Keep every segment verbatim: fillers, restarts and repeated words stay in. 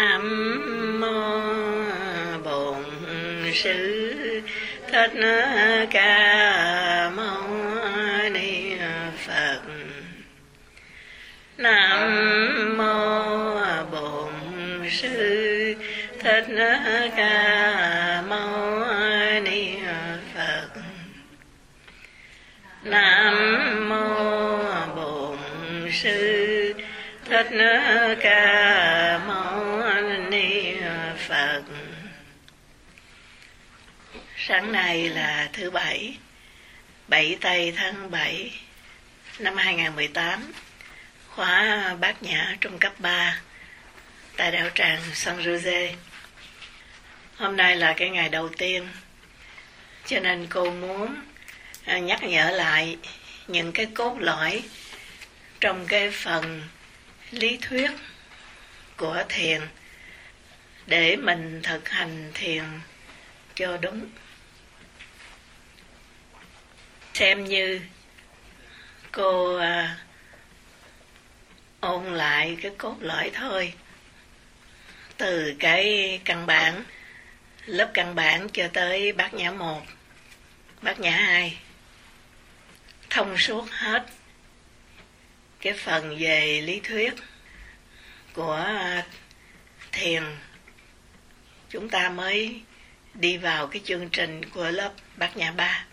Nam mô Bổn Sư Thích Ca Mâu Ni Phật. Nam mô Bổn Sư Thích Ca Mâu Ni Phật. Nam mô Bổn Sư Thích Ca Mâu Ni Phật. Sáng nay là thứ Bảy, bảy tây tháng bảy năm hai nghìn không trăm mười tám, khóa Bát Nhã trung cấp ba tại đạo tràng San Jose. Hôm nay là cái ngày đầu tiên, cho nên cô muốn nhắc nhở lại những cái cốt lõi trong cái phần lý thuyết của thiền để mình thực hành thiền cho đúng. Xem như cô à, ôn lại cái cốt lõi thôi, từ cái căn bản, lớp căn bản cho tới Bát Nhã một, Bát Nhã hai, thông suốt hết cái phần về lý thuyết của thiền, chúng ta mới đi vào cái chương trình của lớp Bát Nhã ba.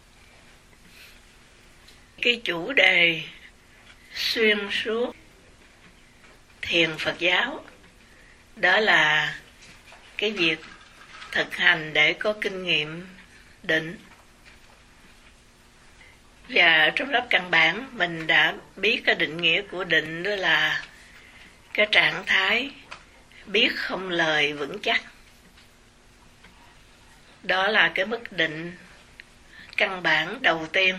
Cái chủ đề xuyên suốt thiền Phật giáo đó là cái việc thực hành để có kinh nghiệm định. Và trong lớp căn bản mình đã biết cái định nghĩa của định, đó là cái trạng thái biết không lời vững chắc. Đó là cái mức định căn bản đầu tiên.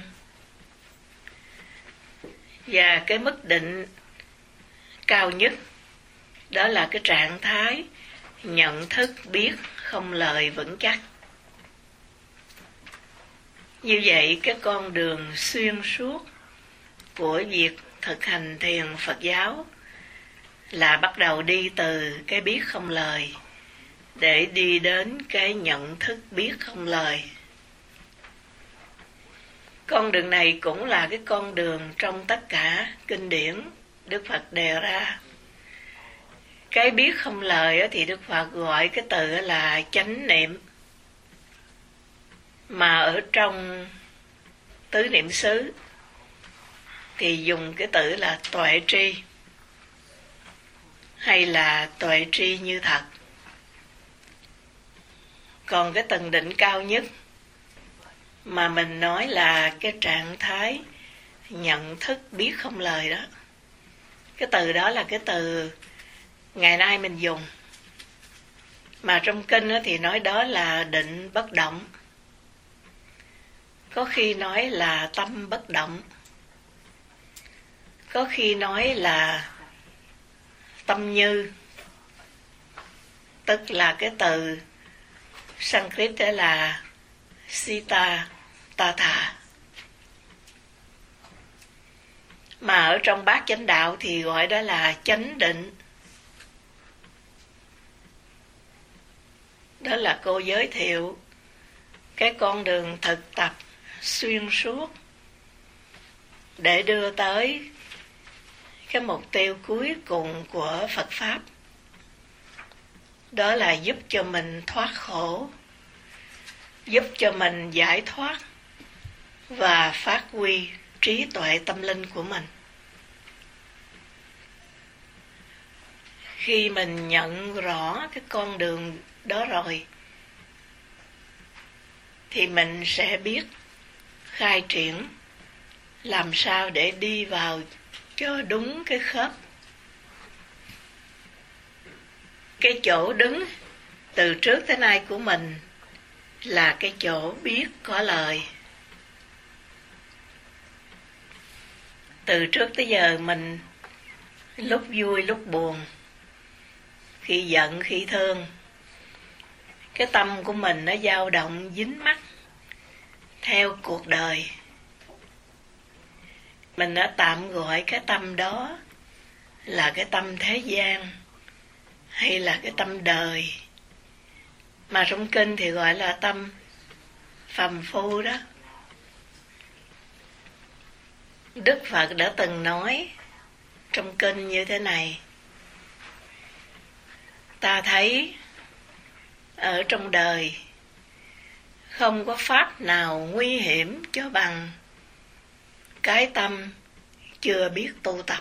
Và cái mức định cao nhất đó là cái trạng thái nhận thức biết không lời vững chắc. Như vậy cái con đường xuyên suốt của việc thực hành thiền Phật giáo là bắt đầu đi từ cái biết không lời để đi đến cái nhận thức biết không lời. Con đường này cũng là cái con đường trong tất cả kinh điển Đức Phật đề ra. Cái biết không lời thì Đức Phật gọi cái từ là chánh niệm, mà ở trong tứ niệm xứ thì dùng cái từ là tuệ tri, hay là tuệ tri như thật. Còn cái tầng định cao nhất mà mình nói là cái trạng thái nhận thức biết không lời đó. Cái từ đó là cái từ ngày nay mình dùng, mà trong kinh thì nói đó là định bất động, có khi nói là tâm bất động, có khi nói là tâm như, tức là cái từ Sanskrit đó là Sita Tatha. Mà ở trong Bát Chánh Đạo thì gọi đó là chánh định. Đó là cô giới thiệu cái con đường thực tập xuyên suốt để đưa tới cái mục tiêu cuối cùng của Phật Pháp. Đó là giúp cho mình thoát khổ, giúp cho mình giải thoát và phát huy trí tuệ tâm linh của mình. Khi mình nhận rõ cái con đường đó rồi thì mình sẽ biết khai triển làm sao để đi vào cho đúng cái khớp. Cái chỗ đứng từ trước tới nay của mình là cái chỗ biết có lời. Từ trước tới giờ mình lúc vui lúc buồn, khi giận khi thương, cái tâm của mình nó dao động dính mắc theo cuộc đời. Mình đã tạm gọi cái tâm đó là cái tâm thế gian hay là cái tâm đời, mà trong kinh thì gọi là tâm phàm phu đó. Đức Phật đã từng nói trong kinh như thế này: ta thấy ở trong đời không có pháp nào nguy hiểm cho bằng cái tâm chưa biết tu tập.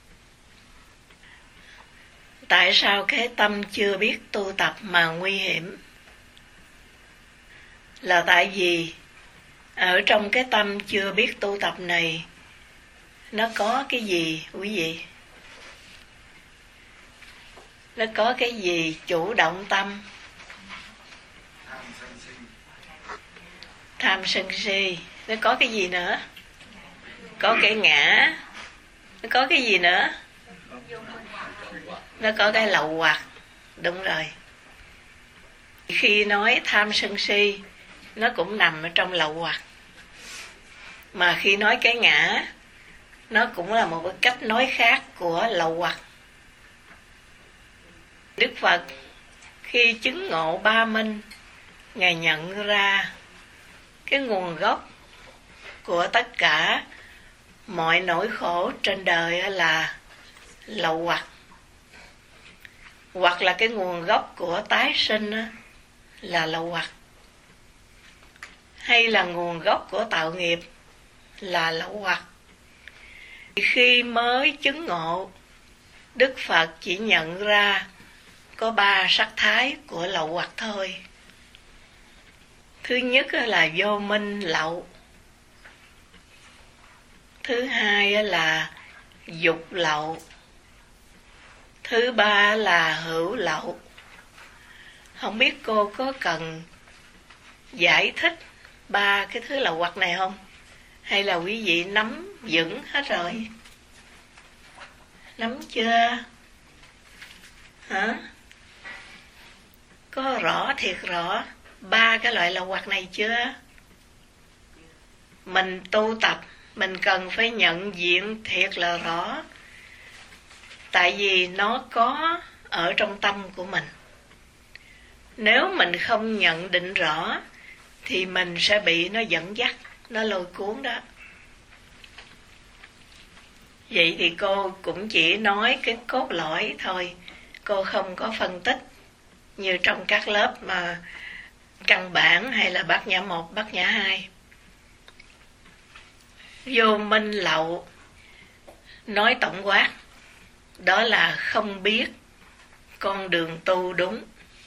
Tại sao cái tâm chưa biết tu tập mà nguy hiểm? Là tại vì ở trong cái tâm chưa biết tu tập này, nó có cái gì quý vị? Nó có cái gì chủ động tâm? Tham sân si. Nó có cái gì nữa? Có cái ngã. Nó có cái gì nữa? Nó có cái lậu hoặc. Đúng rồi. Khi nói tham sân si, nó cũng nằm ở trong lậu hoặc. Mà khi nói cái ngã, nó cũng là một cái cách nói khác của lậu hoặc. Đức Phật khi chứng ngộ ba minh, Ngài nhận ra cái nguồn gốc của tất cả mọi nỗi khổ trên đời là lậu hoặc. Hoặc là cái nguồn gốc của tái sinh là lậu hoặc, hay là nguồn gốc của tạo nghiệp là lậu hoặc. Khi mới chứng ngộ, Đức Phật chỉ nhận ra có ba sắc thái của lậu hoặc thôi. Thứ nhất là vô minh lậu. Thứ hai là dục lậu. Thứ ba là hữu lậu. Không biết cô có cần giải thích ba cái thứ lậu hoặc này không? Hay là quý vị nắm vững hết rồi? Nắm chưa? Hả? Có rõ thiệt rõ ba cái loại lậu hoặc này chưa? Mình tu tập, mình cần phải nhận diện thiệt là rõ. Tại vì nó có ở trong tâm của mình. Nếu mình không nhận định rõ thì mình sẽ bị nó dẫn dắt, nó lôi cuốn đó. Vậy thì cô cũng chỉ nói cái cốt lõi thôi. Cô không có phân tích như trong các lớp mà căn bản hay là bát nhã một, bát nhã hai. Vô minh lậu, nói tổng quát, đó là không biết con đường tu đúng.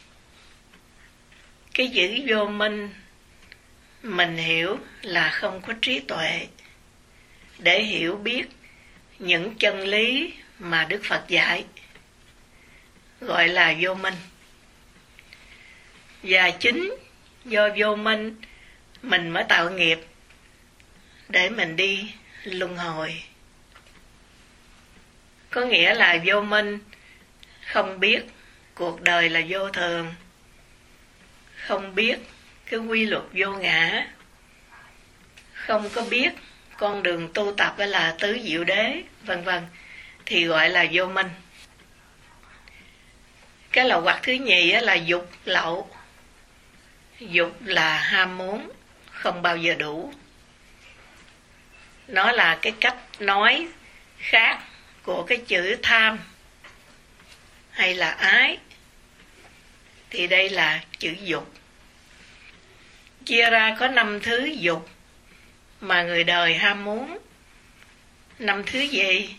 Cái chữ vô minh mình hiểu là không có trí tuệ để hiểu biết những chân lý mà Đức Phật dạy, gọi là vô minh. Và chính do vô minh mình mới tạo nghiệp để mình đi luân hồi. Có nghĩa là vô minh không biết cuộc đời là vô thường, không biết cái quy luật vô ngã, không có biết con đường tu tập là tứ diệu đế, vân vân, thì gọi là vô minh. Cái lậu hoặc thứ nhì là dục lậu. Dục là ham muốn, không bao giờ đủ. Nó là cái cách nói khác của cái chữ tham hay là ái. Thì đây là chữ dục. Chia ra có năm thứ dục mà người đời ham muốn. Năm thứ gì?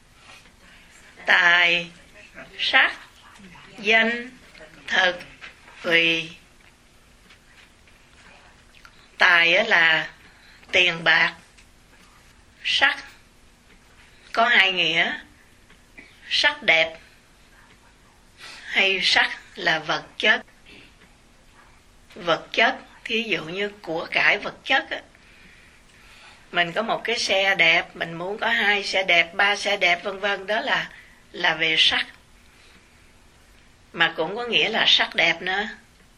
Tài, sắc, danh, thực, tùy. Tài là tiền bạc. Sắc có hai nghĩa, sắc đẹp hay sắc là vật chất. Vật chất, thí dụ như của cải vật chất á. Mình có một cái xe đẹp, mình muốn có hai xe đẹp, ba xe đẹp, vân vân, đó là là về sắc. Mà cũng có nghĩa là sắc đẹp nữa.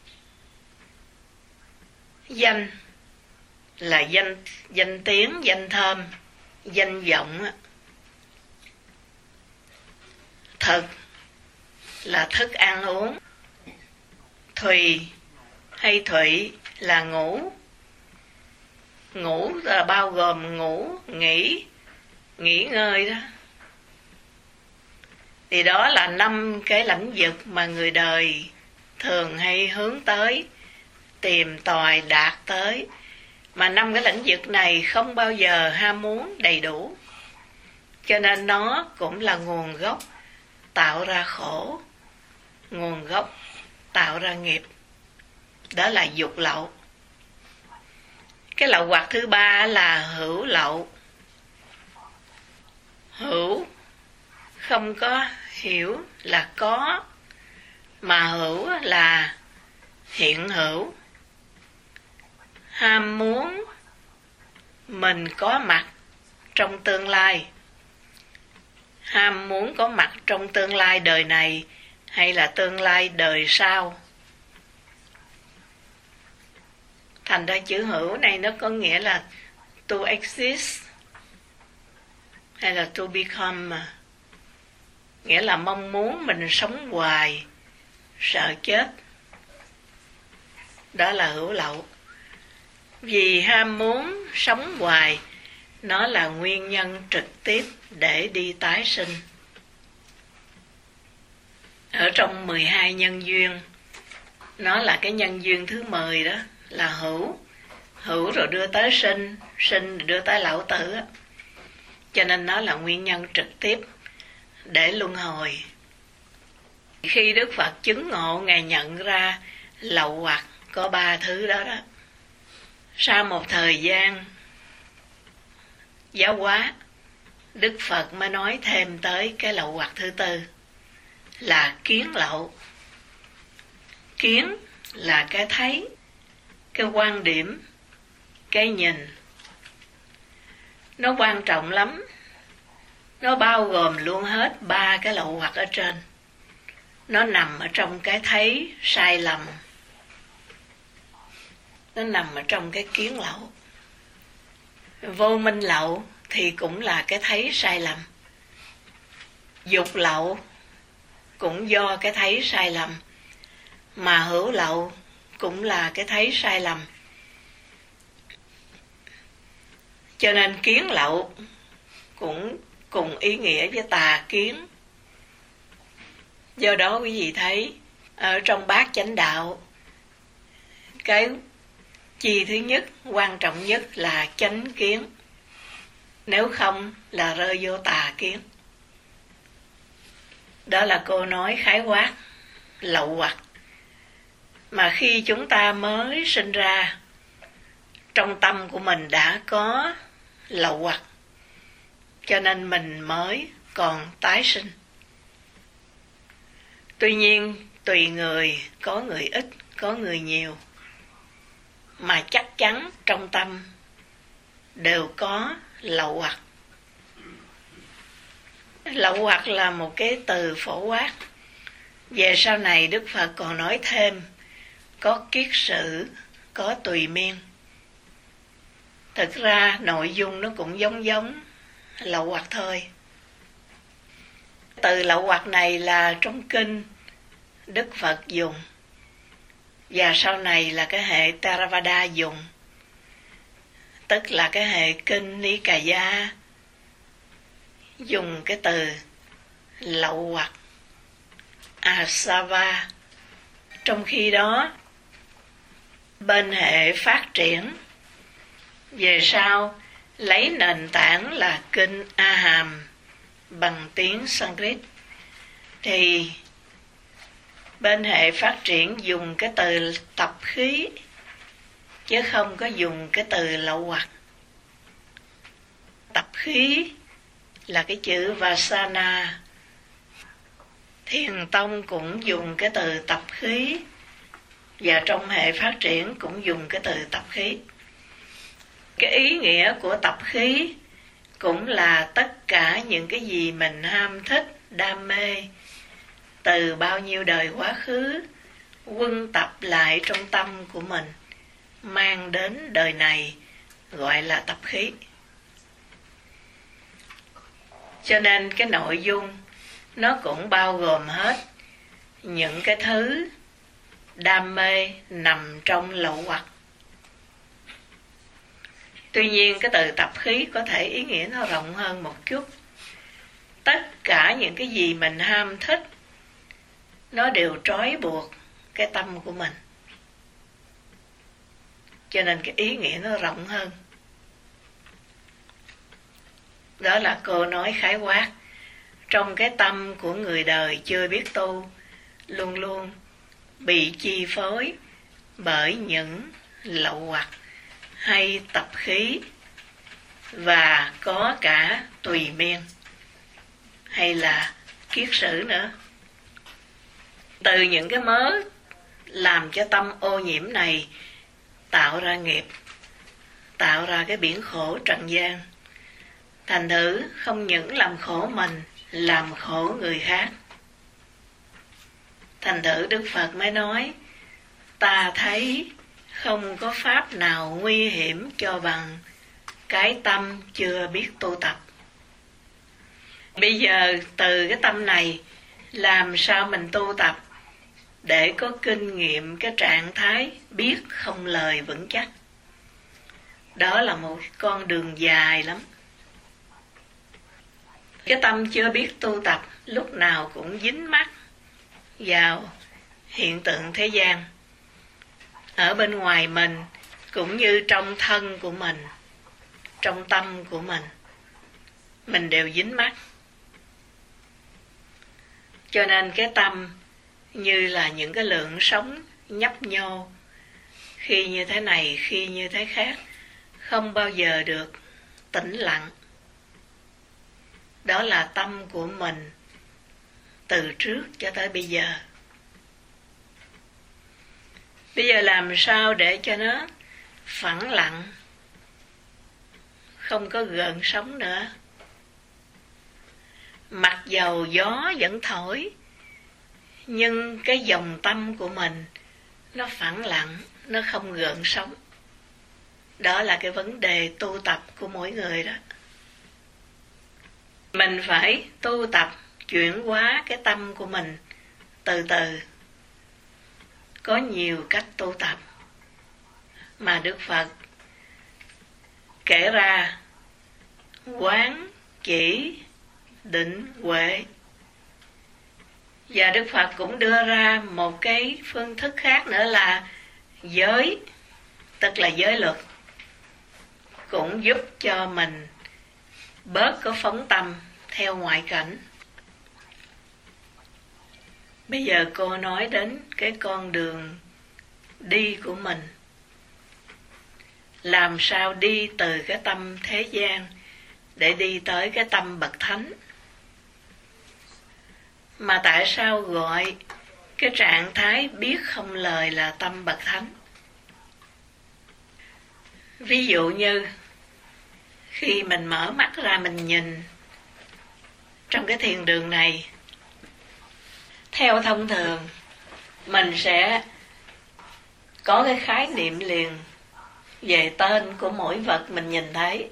Danh là danh danh tiếng, danh thơm, danh vọng. Thực là thức ăn uống. Thùy hay thụy là ngủ. Ngủ là bao gồm ngủ, nghỉ, nghỉ ngơi đó. Thì đó là năm cái lãnh vực mà người đời thường hay hướng tới, tìm tòi, đạt tới. Mà năm cái lãnh vực này không bao giờ ham muốn đầy đủ. Cho nên nó cũng là nguồn gốc tạo ra khổ, nguồn gốc tạo ra nghiệp. Đó là dục lậu. Cái lậu hoặc thứ ba là hữu lậu. Hữu không có hiểu là có, mà hữu là hiện hữu. Ham muốn mình có mặt trong tương lai. Ham muốn có mặt trong tương lai đời này hay là tương lai đời sau. Thành ra chữ hữu này nó có nghĩa là to exist hay là to become, nghĩa là mong muốn mình sống hoài, sợ chết. Đó là hữu lậu. Vì ham muốn sống hoài, nó là nguyên nhân trực tiếp để đi tái sinh. Ở trong mười hai nhân duyên, nó là cái nhân duyên thứ mười đó, là hữu. Hữu rồi đưa tới sinh, sinh rồi đưa tới lão tử. Cho nên nó là nguyên nhân trực tiếp để luân hồi. Khi Đức Phật chứng ngộ, Ngài nhận ra lậu hoặc có ba thứ đó đó. Sau một thời gian giáo hóa, Đức Phật mới nói thêm tới cái lậu hoặc thứ tư là kiến lậu. Kiến là cái thấy, cái quan điểm, cái nhìn. Nó quan trọng lắm. Nó bao gồm luôn hết ba cái lậu hoặc ở trên. Nó nằm ở trong cái thấy sai lầm. Nó nằm ở trong cái kiến lậu. Vô minh lậu thì cũng là cái thấy sai lầm. Dục lậu cũng do cái thấy sai lầm. Mà hữu lậu cũng là cái thấy sai lầm. Cho nên kiến lậu cũng cùng ý nghĩa với tà kiến. Do đó quý vị thấy ở trong bát chánh đạo, cái chi thứ nhất, quan trọng nhất là chánh kiến. Nếu không là rơi vô tà kiến. Đó là cô nói khái quát lậu hoặc. Mà khi chúng ta mới sinh ra, trong tâm của mình đã có lậu hoặc, cho nên mình mới còn tái sinh. Tuy nhiên, tùy người, có người ít, có người nhiều, mà chắc chắn trong tâm đều có lậu hoặc. Lậu hoặc là một cái từ phổ quát. Về sau này Đức Phật còn nói thêm có kiết sử, có tùy miên. Thực ra nội dung nó cũng giống giống lậu hoặc thôi. Từ lậu hoặc này là trong kinh Đức Phật dùng, và sau này là cái hệ Theravada dùng, tức là cái hệ kinh Nikaya dùng cái từ lậu hoặc Asava. Trong khi đó bên hệ phát triển về sau lấy nền tảng là kinh A Hàm bằng tiếng Sanskrit, thì bên hệ phát triển dùng cái từ tập khí chứ không có dùng cái từ lậu hoặc. Tập khí là cái chữ Vasana. Thiền tông cũng dùng cái từ tập khí, và trong hệ phát triển cũng dùng cái từ tập khí. Cái ý nghĩa của tập khí cũng là tất cả những cái gì mình ham thích, đam mê từ bao nhiêu đời quá khứ, quân tập lại trong tâm của mình, mang đến đời này, gọi là tập khí. Cho nên cái nội dung nó cũng bao gồm hết những cái thứ đam mê nằm trong lậu hoặc. Tuy nhiên cái từ tập khí có thể ý nghĩa nó rộng hơn một chút. Tất cả những cái gì mình ham thích nó đều trói buộc cái tâm của mình, cho nên cái ý nghĩa nó rộng hơn. Đó là cô nói khái quát. Trong cái tâm của người đời chưa biết tu, luôn luôn bị chi phối bởi những lậu hoặc hay tập khí, và có cả tùy miên hay là kiết sử nữa. Từ những cái mớ làm cho tâm ô nhiễm này tạo ra nghiệp, tạo ra cái biển khổ trần gian. Thành thử không những làm khổ mình, làm khổ người khác. Thành thử Đức Phật mới nói, ta thấy không có pháp nào nguy hiểm cho bằng cái tâm chưa biết tu tập. Bây giờ từ cái tâm này, làm sao mình tu tập để có kinh nghiệm cái trạng thái biết không lời vững chắc. Đó là một con đường dài lắm. Cái tâm chưa biết tu tập lúc nào cũng dính mắc vào hiện tượng thế gian, ở bên ngoài mình cũng như trong thân của mình, trong tâm của mình, mình đều dính mắc. Cho nên cái tâm như là những cái lượng sóng nhấp nhô, khi như thế này, khi như thế khác, không bao giờ được tĩnh lặng. Đó là tâm của mình từ trước cho tới bây giờ. Bây giờ làm sao để cho nó phẳng lặng, không có gợn sóng nữa. Mặc dầu gió vẫn thổi, nhưng cái dòng tâm của mình nó phẳng lặng, nó không gợn sóng. Đó là cái vấn đề tu tập của mỗi người đó. Mình phải tu tập chuyển hóa cái tâm của mình từ từ. Có nhiều cách tu tập mà Đức Phật kể ra: quán, chỉ, định, huệ. Và Đức Phật cũng đưa ra một cái phương thức khác nữa là giới, tức là giới luật, cũng giúp cho mình bớt có phóng tâm theo ngoại cảnh. Bây giờ cô nói đến cái con đường đi của mình. Làm sao đi từ cái tâm thế gian để đi tới cái tâm bậc thánh. Mà tại sao gọi cái trạng thái biết không lời là tâm bậc thánh? Ví dụ như khi mình mở mắt ra mình nhìn trong cái thiền đường này, theo thông thường mình sẽ có cái khái niệm liền về tên của mỗi vật mình nhìn thấy.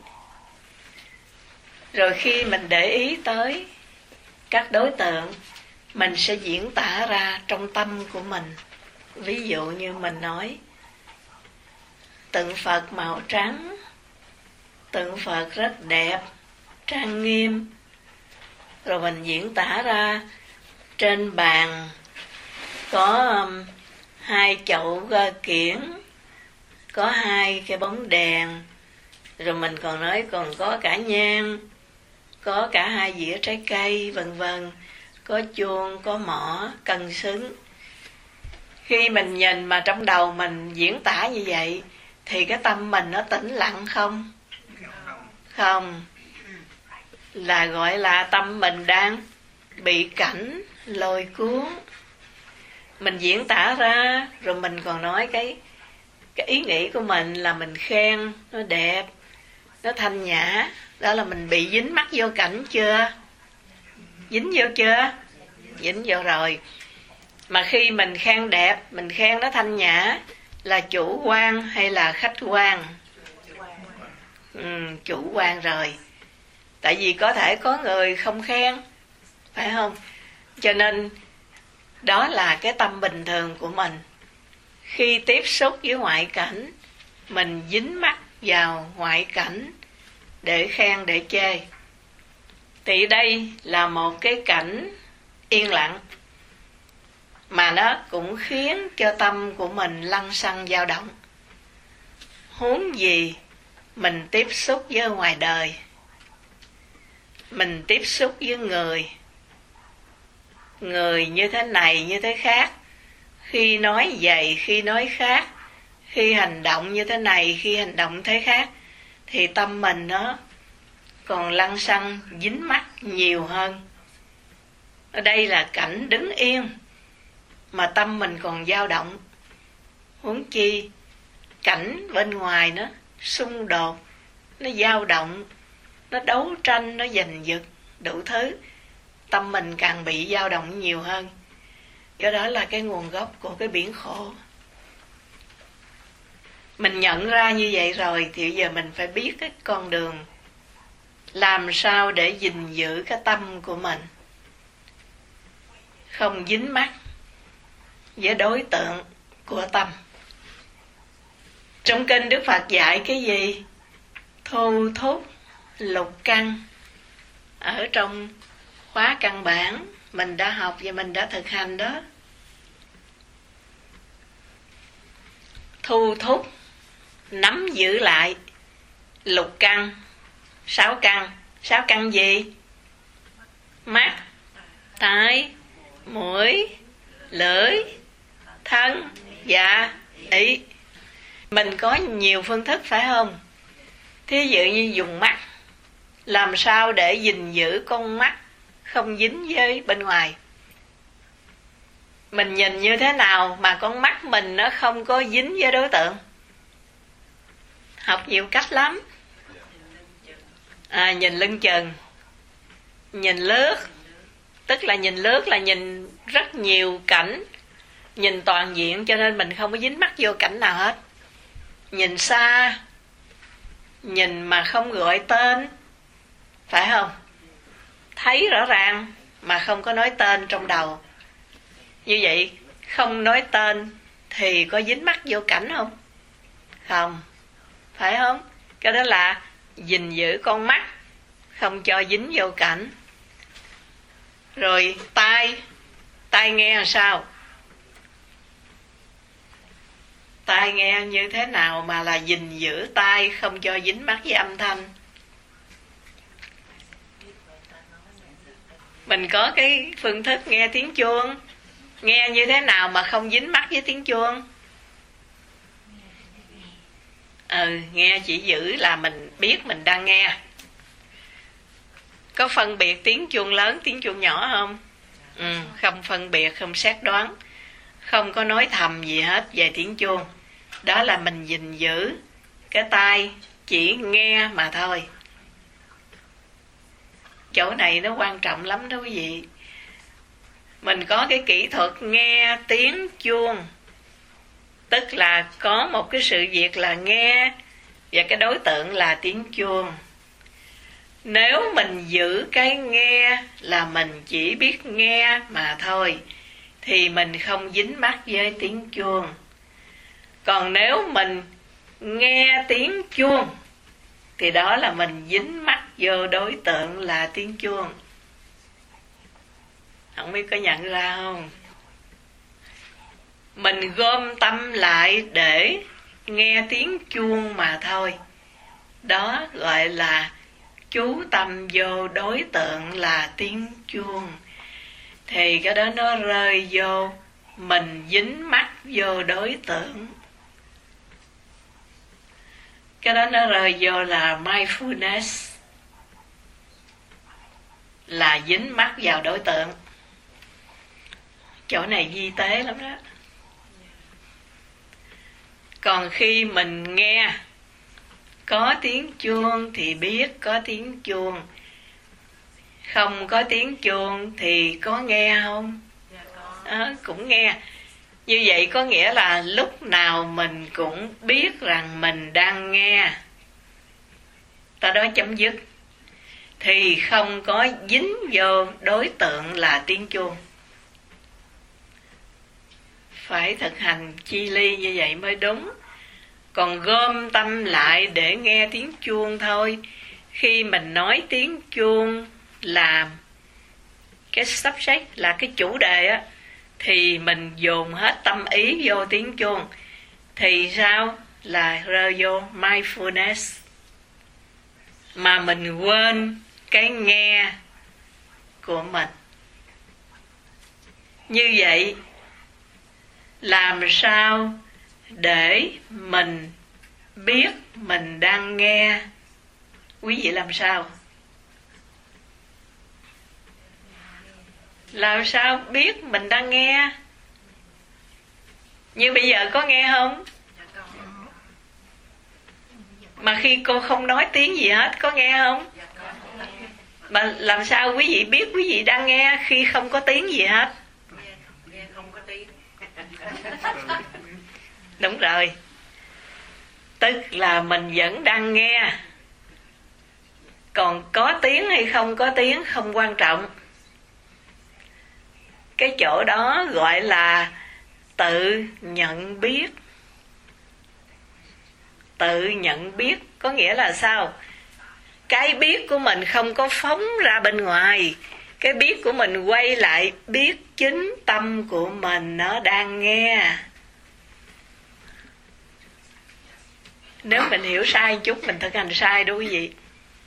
Rồi khi mình để ý tới các đối tượng, mình sẽ diễn tả ra trong tâm của mình. Ví dụ như mình nói tượng Phật màu trắng, tượng Phật rất đẹp, trang nghiêm. Rồi mình diễn tả ra trên bàn có um, hai chậu kiển, có hai cái bóng đèn. Rồi mình còn nói còn có cả nhang, có cả hai dĩa trái cây, vân vân, có chuông, có mõ, cân xứng. Khi mình nhìn mà trong đầu mình diễn tả như vậy, thì cái tâm mình nó tĩnh lặng không? Không. Là gọi là tâm mình đang bị cảnh lôi cuốn. Mình diễn tả ra, rồi mình còn nói cái cái ý nghĩ của mình là mình khen nó đẹp, nó thanh nhã. Đó là mình bị dính mắc vô cảnh chưa? Dính vô chưa? Dính vô rồi. Mà khi mình khen đẹp, mình khen nó thanh nhã, là chủ quan hay là khách quan? Ừ, chủ quan rồi. Tại vì có thể có người không khen, phải không? Cho nên Đó là cái tâm bình thường của mình. Khi tiếp xúc với ngoại cảnh, mình dính mắc vào ngoại cảnh để khen để chê. Thì đây là một cái cảnh yên lặng, mà nó cũng khiến cho tâm của mình lăng xăng dao động. Huống gì mình tiếp xúc với ngoài đời, mình tiếp xúc với người, người như thế này như thế khác, khi nói vậy khi nói khác, khi hành động như thế này khi hành động thế khác, thì tâm mình nó còn lăng xăng dính mắc nhiều hơn. Ở đây là cảnh đứng yên mà tâm mình còn dao động, huống chi cảnh bên ngoài nó xung đột, nó dao động, nó đấu tranh, nó giành giật đủ thứ, tâm mình càng bị dao động nhiều hơn. Do đó là cái nguồn gốc của cái biển khổ. Mình nhận ra như vậy rồi thì bây giờ mình phải biết cái con đường làm sao để gìn giữ cái tâm của mình không dính mắc với đối tượng của tâm. Trong kinh Đức Phật dạy cái gì? Thu thúc lục căn. Ở trong khóa căn bản mình đã học và mình đã thực hành đó. Thu thúc, nắm giữ lại lục căn, sáu căn. Sáu căn gì? Mắt, tai, mũi, lưỡi, thân, dạ, ý. Mình có nhiều phương thức phải không? Thí dụ như dùng mắt, làm sao để gìn giữ con mắt không dính với bên ngoài. Mình nhìn như thế nào mà con mắt mình nó không có dính với đối tượng? Học nhiều cách lắm. À, nhìn lưng chừng, nhìn lướt, tức là nhìn lướt là nhìn rất nhiều cảnh, nhìn toàn diện, cho nên mình không có dính mắc vô cảnh nào hết. Nhìn xa, nhìn mà không gọi tên, phải không? Thấy rõ ràng mà không có nói tên trong đầu. Như vậy không nói tên thì có dính mắc vô cảnh không? Không, phải không? Cái đó là gìn giữ con mắt không cho dính vô cảnh. Rồi tai, tai nghe làm sao? Tai nghe như thế nào mà là gìn giữ tai không cho dính mắc với âm thanh? Mình có cái phương thức nghe tiếng chuông, nghe như thế nào mà không dính mắc với tiếng chuông? Ừ, nghe chỉ giữ là mình biết mình đang nghe. Có phân biệt tiếng chuông lớn, tiếng chuông nhỏ không? Ừ, không phân biệt, không xét đoán, không có nói thầm gì hết về tiếng chuông. Đó là mình gìn giữ cái tai chỉ nghe mà thôi. Chỗ này nó quan trọng lắm đó quý vị. Mình có cái kỹ thuật nghe tiếng chuông, tức là có một cái sự việc là nghe và cái đối tượng là tiếng chuông. Nếu mình giữ cái nghe là mình chỉ biết nghe mà thôi thì mình không dính mắc với tiếng chuông. Còn nếu mình nghe tiếng chuông thì đó là mình dính mắc vô đối tượng là tiếng chuông. Không biết có nhận ra không? Mình gom tâm lại để nghe tiếng chuông mà thôi. Đó gọi là chú tâm vô đối tượng là tiếng chuông. Thì cái đó nó rơi vô mình dính mắc vô đối tượng. Cái đó nó rơi vô là mindfulness, là dính mắc vào đối tượng. Chỗ này vi tế lắm đó. Còn khi mình nghe có tiếng chuông thì biết có tiếng chuông, không có tiếng chuông thì có nghe không? À, cũng nghe. Như vậy có nghĩa là lúc nào mình cũng biết rằng mình đang nghe. Ta nói chấm dứt. Thì không có dính vô đối tượng là tiếng chuông. phải thực hành chi ly như vậy mới đúng. Còn gom tâm lại để nghe tiếng chuông thôi. Khi mình nói tiếng chuông là cái subject, là cái chủ đề á, thì mình dồn hết tâm ý vô tiếng chuông. Thì sao? Là rơi vô mindfulness. Mà mình quên cái nghe của mình. Như vậy, làm sao để mình biết mình đang nghe? Quý vị làm sao? Làm sao biết mình đang nghe? Như bây giờ có nghe không? Mà khi cô không nói tiếng gì hết, có nghe không? Mà làm sao quý vị biết quý vị đang nghe khi không có tiếng gì hết? Nghe không có tiếng. Đúng rồi. Tức là mình vẫn đang nghe. Còn có tiếng hay không có tiếng không quan trọng. Cái chỗ đó gọi là tự nhận biết. Tự nhận biết có nghĩa là sao? Cái biết của mình không có phóng ra bên ngoài. Cái biết của mình quay lại biết chính tâm của mình nó đang nghe. Nếu mình hiểu sai một chút, mình thực hành sai đó quý vị.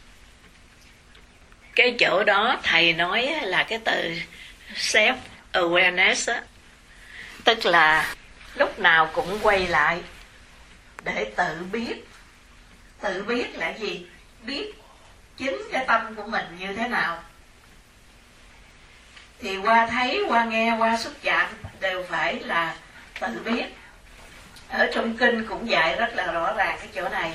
Cái chỗ đó thầy nói là cái từ self awareness á, tức là lúc nào cũng quay lại để tự biết. Tự biết là gì? Biết chính cái tâm của mình như thế nào. Thì qua thấy, qua nghe, qua xúc chạm đều phải là tự biết. Ở trong kinh cũng dạy rất là rõ ràng cái chỗ này.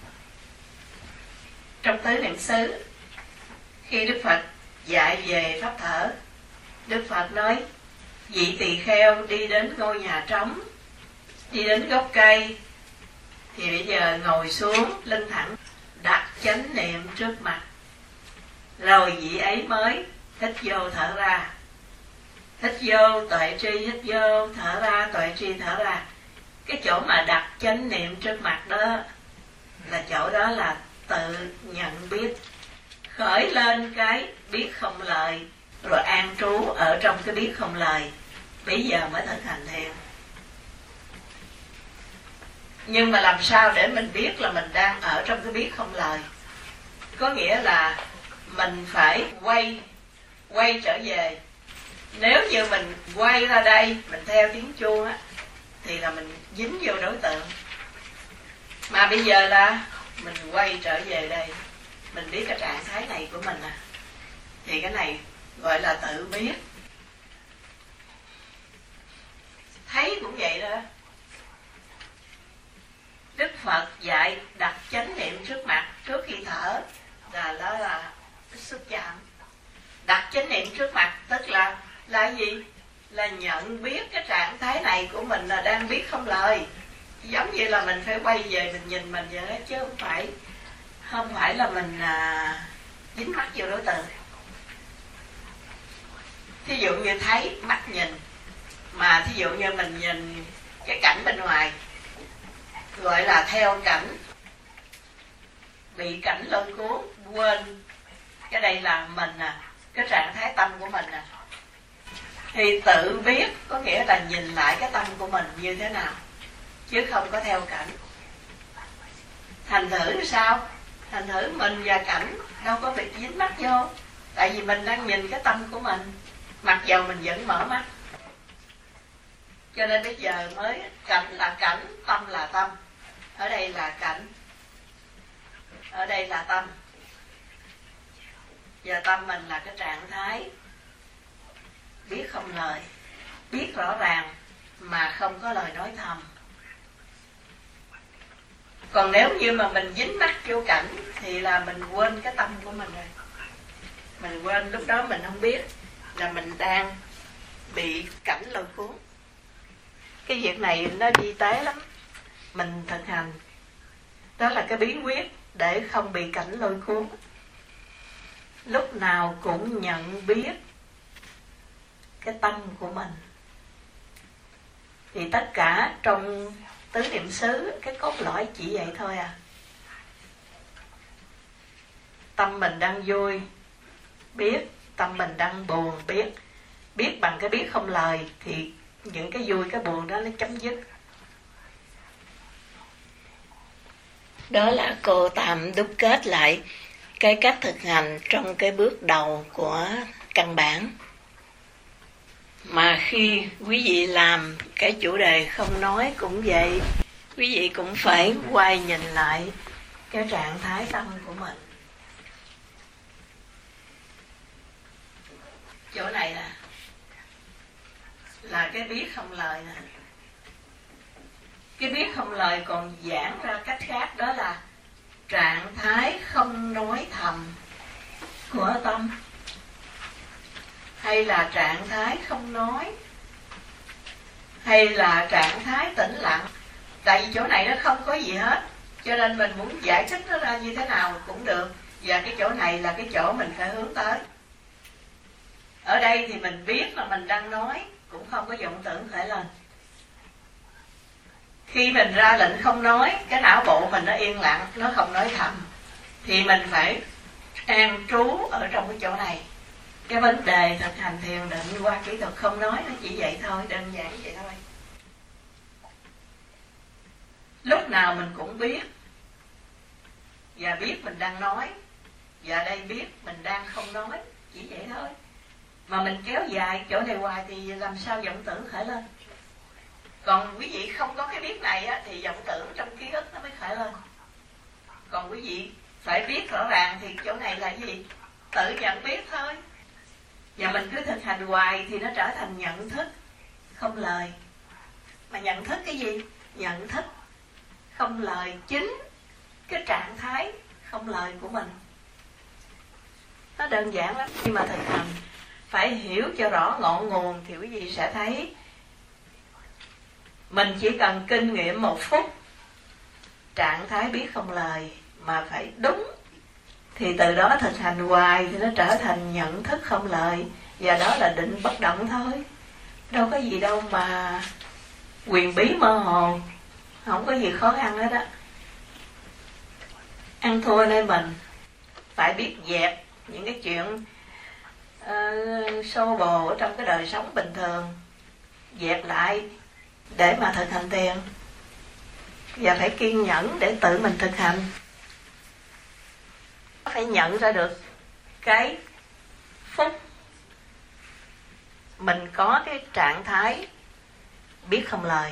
Trong Tứ Niệm xứ, khi Đức Phật dạy về pháp thở, Đức Phật nói: vị tỳ kheo đi đến ngôi nhà trống, đi đến gốc cây, thì bây giờ ngồi xuống lưng thẳng, đặt chánh niệm trước mặt, rồi vị ấy mới hít vô thở ra. Hít vô tuệ tri, hít vô thở ra, tuệ tri thở ra. Cái chỗ mà đặt chánh niệm trước mặt đó là chỗ đó là tự nhận biết. Khởi lên cái biết không lời, rồi an trú ở trong cái biết không lời. Bây giờ mới thực hành thiền. Nhưng mà làm sao để mình biết là mình đang ở trong cái biết không lời? Có nghĩa là mình phải quay Quay trở về. Nếu như mình quay ra đây, mình theo tiếng chuông á, thì là mình dính vô đối tượng. Mà bây giờ là mình quay trở về đây, mình biết cái trạng thái này của mình à, thì cái này gọi là tự biết. Thấy cũng vậy đó. Đức Phật dạy đặt chánh niệm trước mặt trước khi thở, là đó là xúc chạm. Đặt chánh niệm trước mặt tức là là gì? Là nhận biết cái trạng thái này của mình là đang biết không lời. Giống như là mình phải quay về mình nhìn mình vậy đó, chứ không phải không phải là mình à, dính mắt vô đối tượng. Thí dụ như thấy mắt nhìn, mà thí dụ như mình nhìn cái cảnh bên ngoài, gọi là theo cảnh, bị cảnh lôi cuốn, quên cái đây là mình à, cái trạng thái tâm của mình à. Thì tự biết có nghĩa là nhìn lại cái tâm của mình như thế nào, chứ không có theo cảnh. Thành thử sao? Thành thử mình và cảnh đâu có bị dính mắt vô, tại vì mình đang nhìn cái tâm của mình, mặc dầu mình vẫn mở mắt. Cho nên bây giờ mới cảnh là cảnh, tâm là tâm. Ở đây là cảnh, ở đây là tâm. Và tâm mình là cái trạng thái biết không lời, biết rõ ràng mà không có lời nói thầm. Còn nếu như mà mình dính mắt vô cảnh thì là mình quên cái tâm của mình rồi. Mình quên, lúc đó mình không biết là mình đang bị cảnh lôi cuốn. Cái việc này nó vi tế lắm. Mình thực hành, đó là cái bí quyết để không bị cảnh lôi cuốn. Lúc nào cũng nhận biết cái tâm của mình. Thì tất cả trong tứ niệm xứ, cái cốt lõi chỉ vậy thôi à. Tâm mình đang vui, biết. Tâm mình đang buồn, biết. Biết bằng cái biết không lời, thì những cái vui, cái buồn đó nó chấm dứt. Đó là cô tạm đúc kết lại cái cách thực hành trong cái bước đầu của căn bản. Mà khi quý vị làm cái chủ đề không nói cũng vậy, quý vị cũng phải quay nhìn lại cái trạng thái tâm của mình. Chỗ này nè là cái biết không lời nè. Cái biết không lời còn giảng ra cách khác, đó là trạng thái không nói thầm của tâm, hay là trạng thái không nói, hay là trạng thái tĩnh lặng. Tại vì chỗ này nó không có gì hết, cho nên mình muốn giải thích nó ra như thế nào cũng được. Và cái chỗ này là cái chỗ mình phải hướng tới. Ở đây thì mình biết là mình đang nói, cũng không có vọng tưởng khởi lên. Khi mình ra lệnh không nói, cái não bộ mình nó yên lặng, nó không nói thầm, thì mình phải an trú ở trong cái chỗ này. Cái vấn đề thực hành thiền định qua kỹ thuật không nói nó chỉ vậy thôi, đơn giản vậy thôi. Lúc nào mình cũng biết, và biết mình đang nói, và đây biết mình đang không nói, chỉ vậy thôi. Mà mình kéo dài chỗ này hoài thì làm sao vọng tưởng khởi lên. Còn quý vị không có cái biết này á, thì vọng tưởng trong ký ức nó mới khởi lên. Còn quý vị phải biết rõ ràng thì chỗ này là gì? Tự nhận biết thôi. Và mình cứ thực hành hoài thì nó trở thành nhận thức không lời. Mà nhận thức cái gì? Nhận thức không lời chính cái trạng thái không lời của mình. Nó đơn giản lắm. Nhưng mà thực hành phải hiểu cho rõ ngọn nguồn thì quý vị sẽ thấy mình chỉ cần kinh nghiệm một phút trạng thái biết không lời mà phải đúng, thì từ đó thực hành hoài thì nó trở thành nhận thức không lời, và đó là định bất động thôi. Đâu có gì đâu mà quyền bí mơ hồ, không có gì khó khăn hết á. Ăn thua nơi mình, phải biết dẹp những cái chuyện uh, xô bồ ở trong cái đời sống bình thường, dẹp lại để mà thực hành thiền. Và phải kiên nhẫn để tự mình thực hành. Phải nhận ra được cái phút mình có cái trạng thái biết không lời.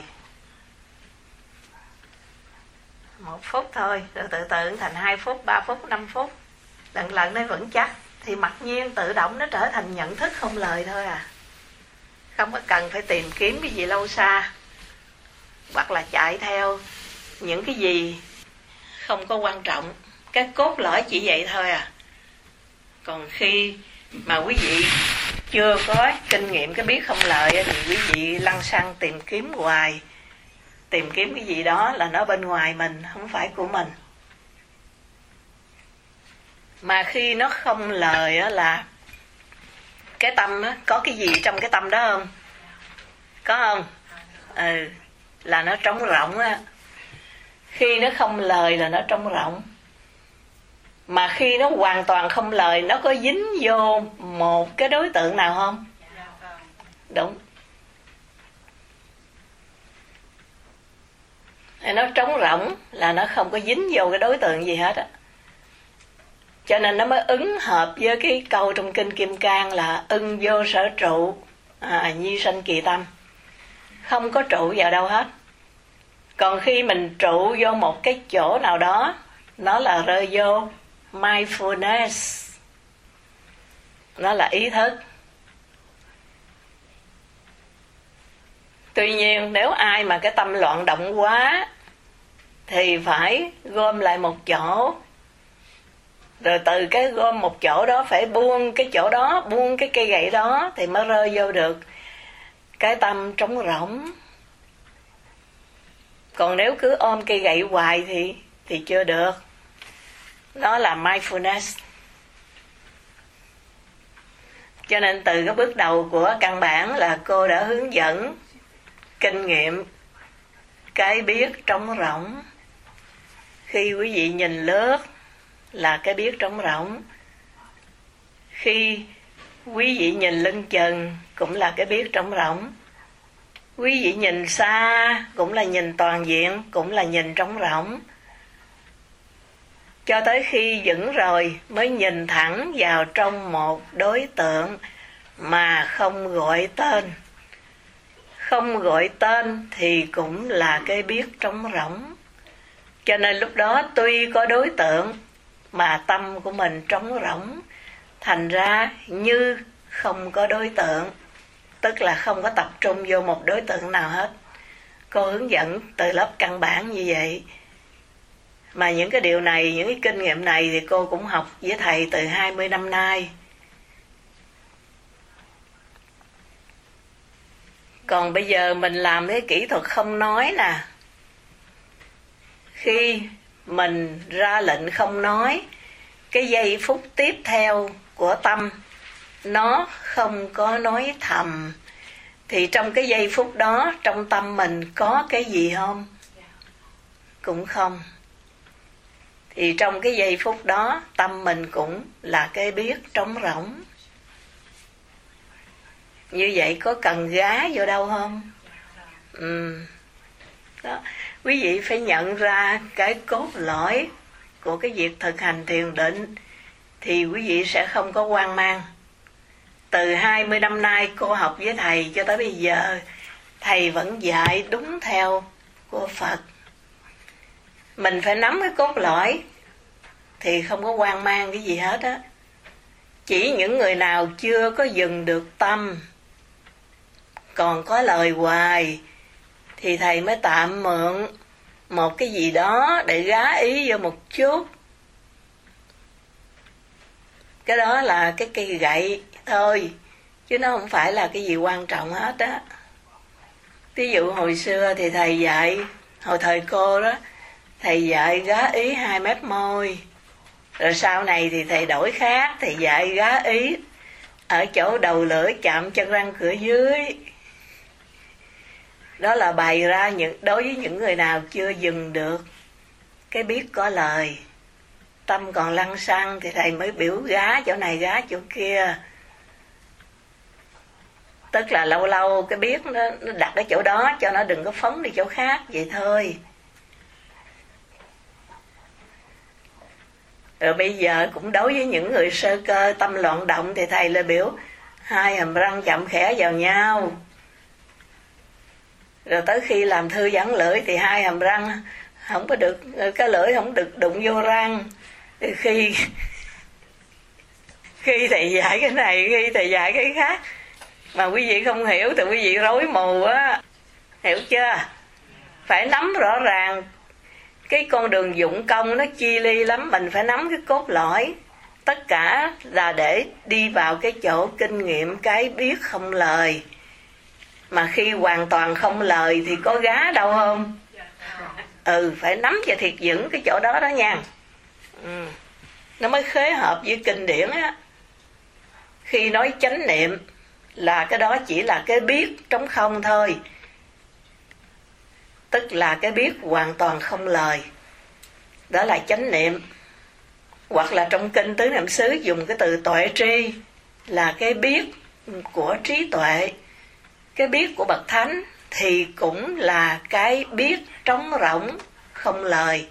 Một phút thôi, rồi từ từ thành hai phút, ba phút, năm phút. Lần lần nó vững chắc, thì mặc nhiên tự động nó trở thành nhận thức không lời thôi à. Không có cần phải tìm kiếm cái gì lâu xa, hoặc là chạy theo những cái gì không có quan trọng. Cái cốt lõi chỉ vậy thôi à. Còn khi mà quý vị chưa có kinh nghiệm cái biết không lời thì quý vị lăn xăng tìm kiếm hoài, tìm kiếm cái gì đó là nó bên ngoài mình, không phải của mình. Mà khi nó không lời á là cái tâm á, có cái gì trong cái tâm đó không? Có không? Ừ, là nó trống rỗng á. Khi nó không lời là nó trống rỗng. Mà khi nó hoàn toàn không lời, nó có dính vô một cái đối tượng nào không? Đúng. Nó trống rỗng là nó không có dính vô cái đối tượng gì hết á. Cho nên nó mới ứng hợp với cái câu trong Kinh Kim Cang là ưng vô sở trụ, à, nhi sanh kỳ tâm. Không có trụ vào đâu hết. Còn khi mình trụ vô một cái chỗ nào đó, nó là rơi vô mindfulness, nó là ý thức. Tuy nhiên nếu ai mà cái tâm loạn động quá thì phải gom lại một chỗ, rồi từ cái gom một chỗ đó phải buông cái chỗ đó, buông cái cây gậy đó, thì mới rơi vô được cái tâm trống rỗng. Còn nếu cứ ôm cây gậy hoài thì thì chưa được. Đó là mindfulness. Cho nên từ cái bước đầu của căn bản là cô đã hướng dẫn kinh nghiệm cái biết trống rỗng. Khi quý vị nhìn lướt là cái biết trống rỗng. Khi quý vị nhìn lưng chừng cũng là cái biết trống rỗng. Quý vị nhìn xa cũng là nhìn toàn diện, cũng là nhìn trống rỗng. Cho tới khi vững rồi mới nhìn thẳng vào trong một đối tượng mà không gọi tên. Không gọi tên thì cũng là cái biết trống rỗng. Cho nên lúc đó tuy có đối tượng mà tâm của mình trống rỗng, thành ra như không có đối tượng, tức là không có tập trung vô một đối tượng nào hết. Cô hướng dẫn từ lớp căn bản như vậy. Mà những cái điều này, những cái kinh nghiệm này thì cô cũng học với thầy từ hai mươi năm nay. Còn bây giờ mình làm cái kỹ thuật không nói nè. Khi mình ra lệnh không nói, cái giây phút tiếp theo của tâm nó không có nói thầm, thì trong cái giây phút đó trong tâm mình có cái gì không? Cũng không. Thì trong cái giây phút đó tâm mình cũng là cái biết trống rỗng. Như vậy có cần gá vô đâu không? Ừ. Đó. Quý vị phải nhận ra cái cốt lõi của cái việc thực hành thiền định, thì quý vị sẽ không có hoang mang. Từ hai mươi năm nay cô học với thầy cho tới bây giờ, thầy vẫn dạy đúng theo của Phật. Mình phải nắm cái cốt lõi thì không có hoang mang cái gì hết á. Chỉ những người nào chưa có dừng được tâm, còn có lời hoài, thì thầy mới tạm mượn một cái gì đó để gá ý vô một chút. Cái đó là cái cây gậy thôi, chứ nó không phải là cái gì quan trọng hết á. Ví dụ hồi xưa thì thầy dạy, hồi thời cô đó, thầy dạy gá ý hai mép môi. Rồi sau này thì thầy đổi khác, thầy dạy gá ý ở chỗ đầu lưỡi chạm chân răng cửa dưới. Đó là bày ra những đối với những người nào chưa dừng được cái biết có lời, tâm còn lăng xăng, thì thầy mới biểu gá chỗ này gá chỗ kia. Tức là lâu lâu cái biết nó, nó đặt ở chỗ đó cho nó đừng có phóng đi chỗ khác, vậy thôi. Rồi bây giờ cũng đối với những người sơ cơ tâm loạn động, thì thầy là biểu hai hàm răng chạm khẽ vào nhau. Rồi tới khi làm thư giãn lưỡi thì hai hàm răng không có được, cái lưỡi không được đụng vô răng. Thì khi khi thầy dạy cái này, khi thầy dạy cái khác, mà quý vị không hiểu thì quý vị rối mù á, hiểu chưa? Phải nắm rõ ràng cái con đường dụng công, nó chi ly lắm. Mình phải nắm cái cốt lõi. Tất cả là để đi vào cái chỗ kinh nghiệm cái biết không lời. Mà khi hoàn toàn không lời thì có gá đâu không? Ừ, phải nắm cho thiệt vững cái chỗ đó đó nha. Ừ. Nó mới khế hợp với kinh điển á. Khi nói chánh niệm là cái đó chỉ là cái biết trống không thôi, tức là cái biết hoàn toàn không lời. Đó là chánh niệm. Hoặc là trong kinh Tứ Niệm xứ dùng cái từ tuệ tri, là cái biết của trí tuệ, cái biết của bậc thánh, thì cũng là cái biết trống rỗng không lời.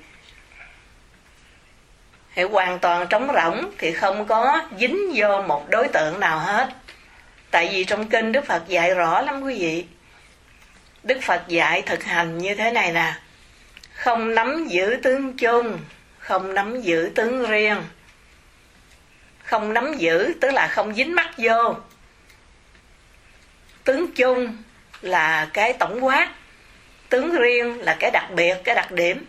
Thì hoàn toàn trống rỗng thì không có dính vô một đối tượng nào hết. Tại vì trong kinh Đức Phật dạy rõ lắm quý vị. Đức Phật dạy thực hành như thế này nè: không nắm giữ tướng chung, không nắm giữ tướng riêng. Không nắm giữ tức là không dính mắc vô. Tướng chung là cái tổng quát, tướng riêng là cái đặc biệt, cái đặc điểm.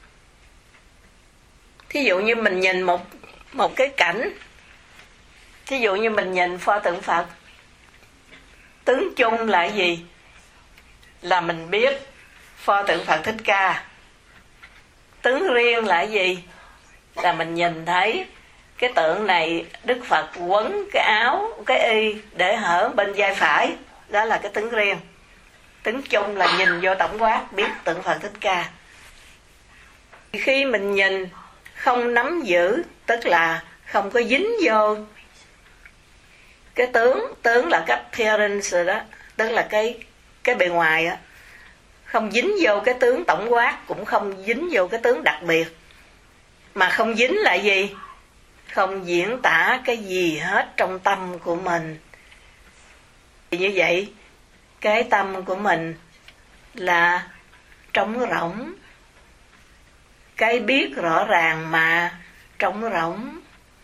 Thí dụ như mình nhìn một một cái cảnh, thí dụ như mình nhìn pho tượng Phật, tướng chung là gì? Là mình biết pho tượng Phật Thích Ca. Tướng riêng là gì? Là mình nhìn thấy cái tượng này Đức Phật quấn cái áo, cái y để hở bên vai phải. Đó là cái tướng riêng. Tướng chung là nhìn vô tổng quát biết tượng Phật Thích Ca. Khi mình nhìn không nắm giữ, tức là không có dính vô cái tướng. Tướng là cái appearance đó, tức là cái cái bề ngoài á. Không dính vô cái tướng tổng quát, cũng không dính vô cái tướng đặc biệt. Mà không dính là gì? Không diễn tả cái gì hết trong tâm của mình. Thì như vậy, cái tâm của mình là trống rỗng. Cái biết rõ ràng mà trống rỗng.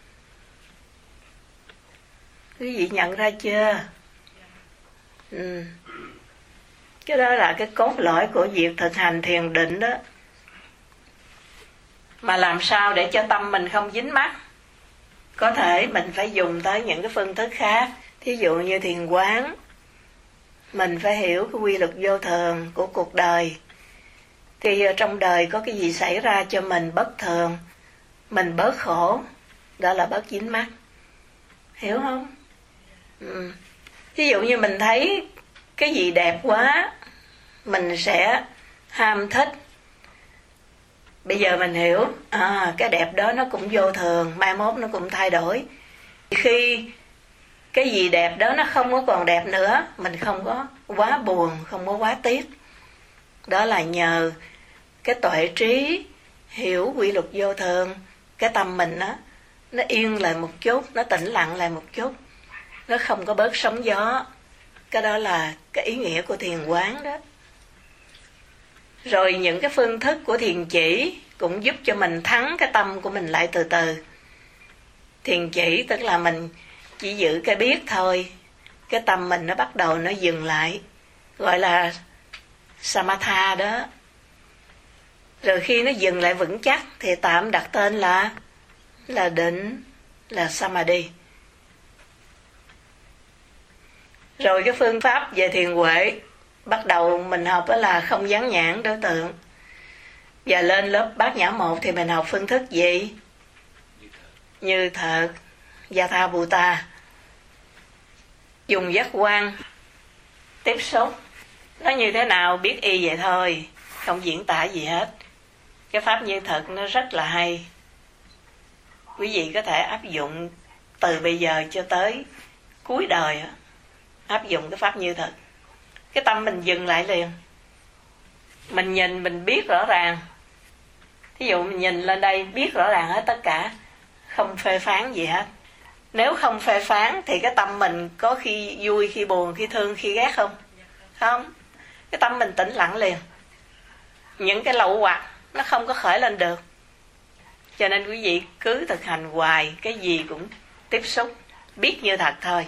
Quý vị nhận ra chưa? Ừ. Cái đó là cái cốt lõi của việc thực hành thiền định đó. Mà làm sao để cho tâm mình không dính mắc? Có thể mình phải dùng tới những cái phương thức khác. Thí dụ như thiền quán. Mình phải hiểu cái quy luật vô thường của cuộc đời. Thì trong đời có cái gì xảy ra cho mình bất thường, mình bớt khổ, đó là bớt dính mắc. Hiểu không? Ừ. Ví dụ như mình thấy cái gì đẹp quá, mình sẽ ham thích. Bây giờ mình hiểu, à, cái đẹp đó nó cũng vô thường, mai mốt nó cũng thay đổi. Khi cái gì đẹp đó nó không có còn đẹp nữa, mình không có quá buồn, không có quá tiếc. Đó là nhờ cái tuệ trí hiểu quy luật vô thường. Cái tâm mình đó, nó yên lại một chút, nó tĩnh lặng lại một chút, nó không có bớt sóng gió. Cái đó là cái ý nghĩa của thiền quán đó. Rồi những cái phương thức của thiền chỉ cũng giúp cho mình thắng cái tâm của mình lại từ từ. Thiền chỉ tức là mình chỉ giữ cái biết thôi, cái tâm mình nó bắt đầu nó dừng lại, gọi là samatha đó. Rồi khi nó dừng lại vững chắc thì tạm đặt tên là là định, là samadhi. Rồi cái phương pháp về thiền huệ, bắt đầu mình học đó là không dán nhãn đối tượng. Và lên lớp Bát Nhã một thì mình học phương thức gì? Như thật, Yatha Bhuta. Dùng giác quan tiếp xúc. Nó như thế nào biết y vậy thôi, không diễn tả gì hết. Cái pháp như thật nó rất là hay. Quý vị có thể áp dụng từ bây giờ cho tới cuối đời, áp dụng cái pháp như thật. Cái tâm mình dừng lại liền. Mình nhìn mình biết rõ ràng. Thí dụ mình nhìn lên đây biết rõ ràng hết tất cả, không phê phán gì hết. Nếu không phê phán thì cái tâm mình có khi vui, khi buồn, khi thương, khi ghét không? Không. Cái tâm mình tĩnh lặng liền. Những cái lậu hoặc nó không có khởi lên được. Cho nên quý vị cứ thực hành hoài, cái gì cũng tiếp xúc, biết như thật thôi.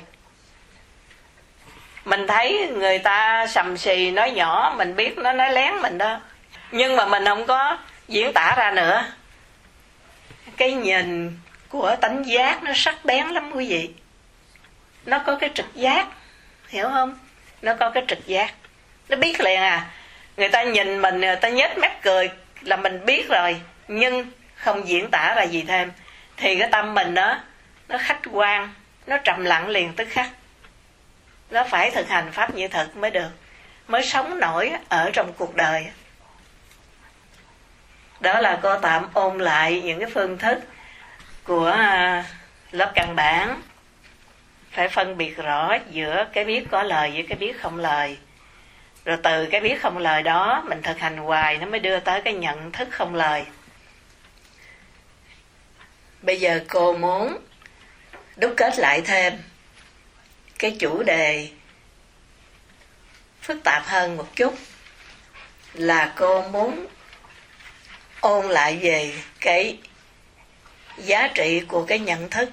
Mình thấy người ta sầm xì nói nhỏ, mình biết nó nói lén mình đó, nhưng mà mình không có diễn tả ra nữa. Cái nhìn của tánh giác nó sắc bén lắm quý vị. Nó có cái trực giác, hiểu không? Nó có cái trực giác, nó biết liền à. Người ta nhìn mình, người ta nhếch mép cười là mình biết rồi, nhưng không diễn tả ra gì thêm. Thì cái tâm mình đó, nó khách quan, nó trầm lặng liền tức khắc. Nó phải thực hành pháp như thật mới được, mới sống nổi ở trong cuộc đời. Đó là cô tạm ôn lại những cái phương thức của lớp căn bản. Phải phân biệt rõ giữa cái biết có lời với cái biết không lời. Rồi từ cái biết không lời đó mình thực hành hoài, nó mới đưa tới cái nhận thức không lời. Bây giờ cô muốn đúc kết lại thêm cái chủ đề phức tạp hơn một chút, là cô muốn ôn lại về cái giá trị của cái nhận thức.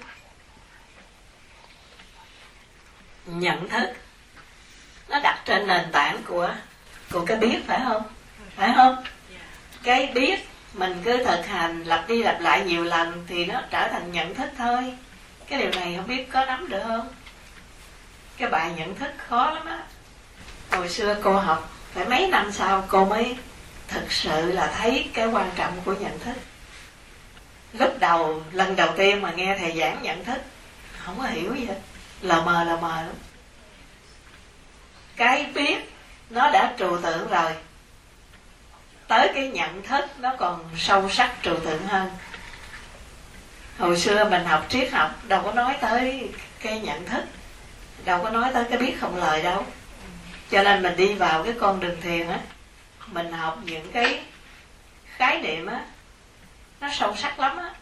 Nhận thức nó đặt trên nền tảng của của cái biết, phải không? Phải không? Cái biết mình cứ thực hành lặp đi lặp lại nhiều lần thì nó trở thành nhận thức thôi. Cái điều này không biết có nắm được không? Cái bài nhận thức khó lắm á. Hồi xưa cô học phải mấy năm sau cô mới thực sự là thấy cái quan trọng của nhận thức. Lúc đầu, lần đầu tiên mà nghe thầy giảng nhận thức, không có hiểu gì hết, lờ mờ lờ mờ lắm. Cái biết nó đã trừu tượng rồi. Tới cái nhận thức nó còn sâu sắc trừu tượng hơn. Hồi xưa mình học triết học đâu có nói tới cái nhận thức, đâu có nói tới cái biết không lời đâu. Cho nên mình đi vào cái con đường thiền á, mình học những cái khái niệm á, nó sâu sắc lắm á.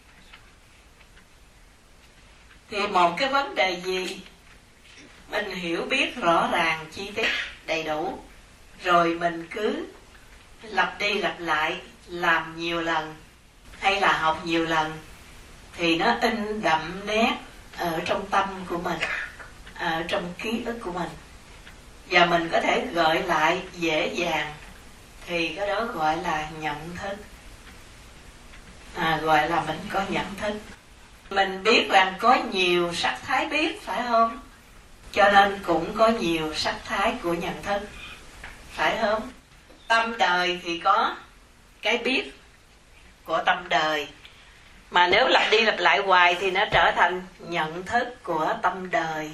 Thì một cái vấn đề gì mình hiểu biết rõ ràng, chi tiết, đầy đủ, rồi mình cứ lặp đi lặp lại, làm nhiều lần hay là học nhiều lần, thì nó in đậm nét ở trong tâm của mình, ở trong ký ức của mình, và mình có thể gợi lại dễ dàng, thì cái đó gọi là nhận thức. À, gọi là mình có nhận thức. Mình biết rằng có nhiều sắc thái biết, phải không? Cho nên cũng có nhiều sắc thái của nhận thức, phải không? Tâm đời thì có cái biết của tâm đời, mà nếu lặp đi lặp lại hoài thì nó trở thành nhận thức của tâm đời.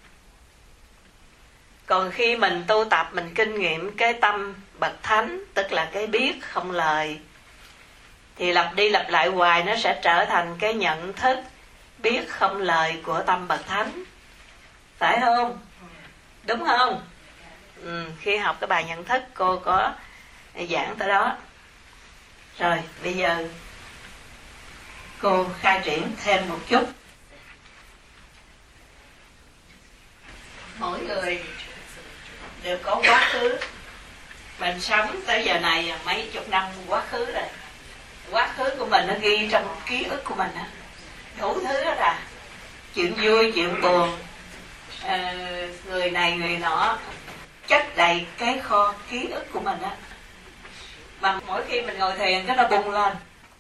Còn khi mình tu tập, mình kinh nghiệm cái tâm bậc thánh, tức là cái biết không lời, thì lặp đi lặp lại hoài nó sẽ trở thành cái nhận thức biết không lời của tâm bậc thánh, phải không? Đúng không? Ừ, khi học cái bài nhận thức cô có giảng tới đó. Rồi bây giờ cô khai triển thêm một chút. Mỗi người đều có quá khứ. Mình sống tới giờ này mấy chục năm quá khứ rồi. Quá khứ của mình nó ghi trong ký ức của mình á, đủ thứ đó là chuyện vui, chuyện buồn, à, người này người nọ, chất đầy cái kho ký ức của mình á. Mà mỗi khi mình ngồi thiền cái nó bung lên,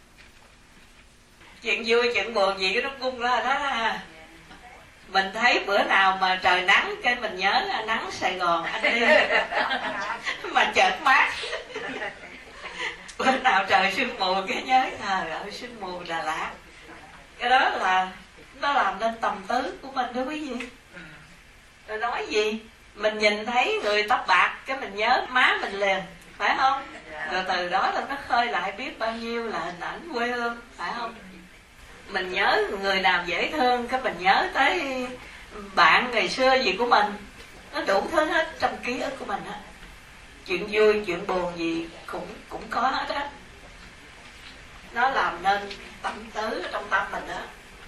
chuyện vui chuyện buồn gì cái nó bung lên đó. Mình thấy bữa nào mà trời nắng cái mình nhớ là nắng Sài Gòn anh đi mà chợt mát. Bữa nào trời sương mù cái nhớ trời ơi sương mù Đà Lạt. Cái đó là nó làm nên tầm tứ của mình đó quý vị. Rồi nói gì mình nhìn thấy người tóc bạc cái mình nhớ má mình liền, phải không? Rồi từ đó là nó khơi lại biết bao nhiêu là hình ảnh quê hương, phải không? Mình nhớ người nào dễ thương cái mình nhớ tới bạn ngày xưa gì của mình. Nó đủ thứ hết trong ký ức của mình á. Chuyện vui chuyện buồn gì cũng cũng có hết á. Nó làm nên tâm tứ trong tâm mình đó.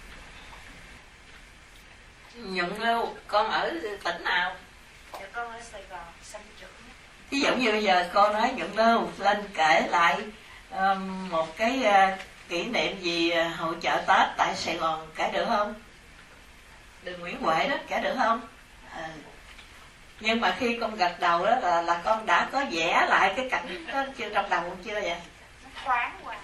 Nhuận Lưu, con ở tỉnh nào? Dạ con ở Sài Gòn, sanh trưởng. Ví dụ như bây giờ con nói Nhuận Lưu lên kể lại um, một cái uh, kỷ niệm gì uh, hội chợ Tết tại Sài Gòn, kể được không? Đường Nguyễn Huệ đó, kể được không? À. Nhưng mà khi con gật đầu đó là, là con đã có vẽ lại cái cảnh đó chưa trong đầu con chưa vậy? Nó thoáng qua.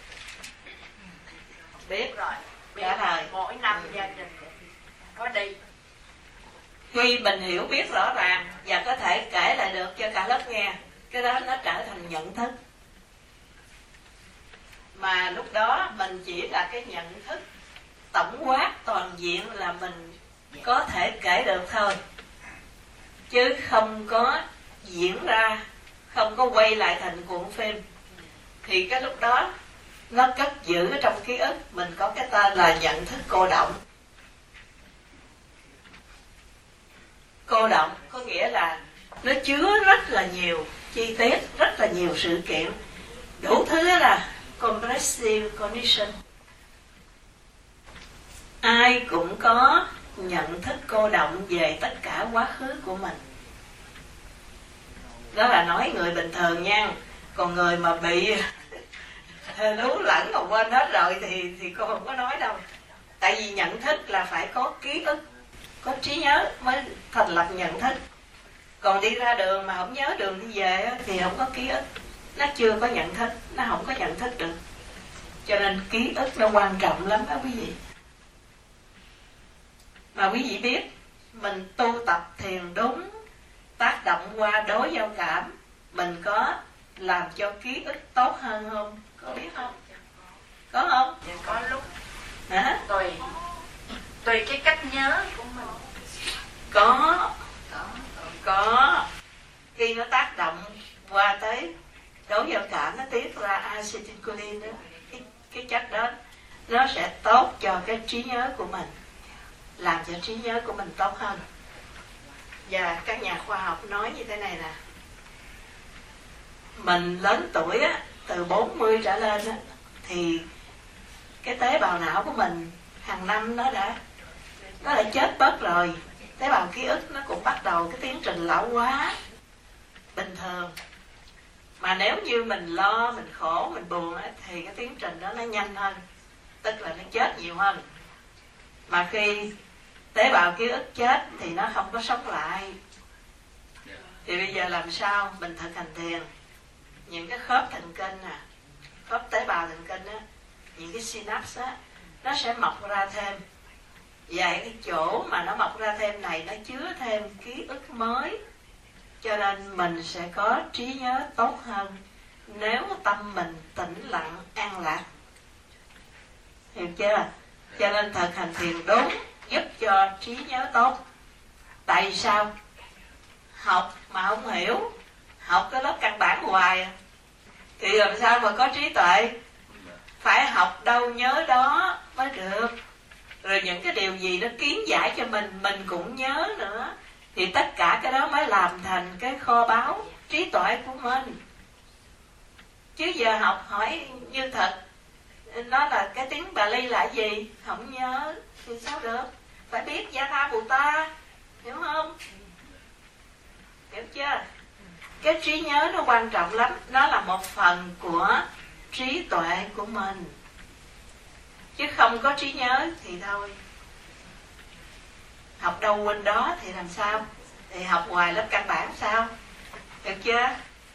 Biết rồi. Trả lời. Mỗi năm gia đình có đi. Khi mình hiểu biết rõ ràng và có thể kể lại được cho cả lớp nghe, cái đó nó trở thành nhận thức. Mà lúc đó mình chỉ là cái nhận thức tổng quát toàn diện là mình có thể kể được thôi, chứ không có diễn ra, không có quay lại thành cuộn phim. Thì cái lúc đó nó cất giữ ở trong ký ức mình có cái tên là nhận thức cô động. Cô động có nghĩa là nó chứa rất là nhiều chi tiết, rất là nhiều sự kiện, đủ thứ là compressive cognition. Ai cũng có nhận thức cô động về tất cả quá khứ của mình. Đó là nói người bình thường nha. Còn người mà bị lú lẫn mà quên hết rồi thì thì cô không có nói đâu. Tại vì nhận thức là phải có ký ức, có trí nhớ mới thành lập nhận thức. Còn đi ra đường mà không nhớ đường đi về thì không có ký ức, nó chưa có nhận thức, nó không có nhận thức được. Cho nên ký ức nó quan trọng lắm đó quý vị. Mà quý vị biết mình tu tập thiền đúng, tác động qua đối giao cảm, mình có làm cho ký ức tốt hơn không? Có biết không? Có không? Dạ có lúc. Hả? Tùy Tùy cái cách nhớ của mình. Có Có khi nó tác động qua tới đối giao cảm, nó tiết ra acetylcholine đó, cái, cái chất đó nó sẽ tốt cho cái trí nhớ của mình, làm cho trí nhớ của mình tốt hơn. Và các nhà khoa học nói như thế này nè, mình lớn tuổi á, từ bốn mươi trở lên á, thì cái tế bào não của mình hàng năm nó đã nó đã chết bớt rồi. Tế bào ký ức nó cũng bắt đầu cái tiến trình lão hóa bình thường. Mà nếu như mình lo, mình khổ, mình buồn á, thì cái tiến trình đó nó nhanh hơn, tức là nó chết nhiều hơn. Mà khi tế bào ký ức chết thì nó không có sống lại. Thì bây giờ làm sao mình thực hành thiền? Những cái khớp thần kinh nè, khớp tế bào thần kinh á, những cái synapse á, nó sẽ mọc ra thêm. Và cái chỗ mà nó mọc ra thêm này nó chứa thêm ký ức mới, cho nên mình sẽ có trí nhớ tốt hơn nếu tâm mình tĩnh lặng, an lạc. Hiểu chưa? Cho nên thực hành thiền đúng giúp cho trí nhớ tốt. Tại vì sao? Học mà không hiểu, học cái lớp căn bản hoài thì làm sao mà có trí tuệ? Phải học đâu nhớ đó mới được. Rồi những cái điều gì nó kiến giải cho mình, mình cũng nhớ nữa. Thì tất cả cái đó mới làm thành cái kho báu trí tuệ của mình. Chứ giờ học hỏi như thật, nó là cái tiếng Bali là gì? Không nhớ thì sao được? Phải biết Yatha Bhuta, hiểu không? Hiểu chưa? Cái trí nhớ nó quan trọng lắm. Nó là một phần của trí tuệ của mình. Chứ không có trí nhớ thì thôi. Học đâu quên đó thì làm sao? Thì học hoài lớp căn bản sao? Được chưa?